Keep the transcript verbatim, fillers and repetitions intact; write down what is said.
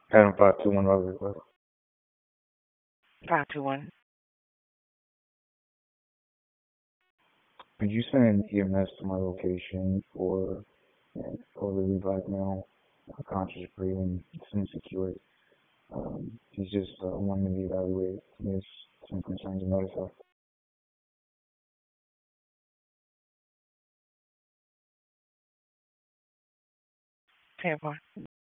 Adam five two one Robert request. Five two one. Could you send E M S to my location for uh, elderly black male, uh, conscious breathing, some secure. Um, he's just uh, wanting to be evaluated. He has some concerns about his health. Ten four.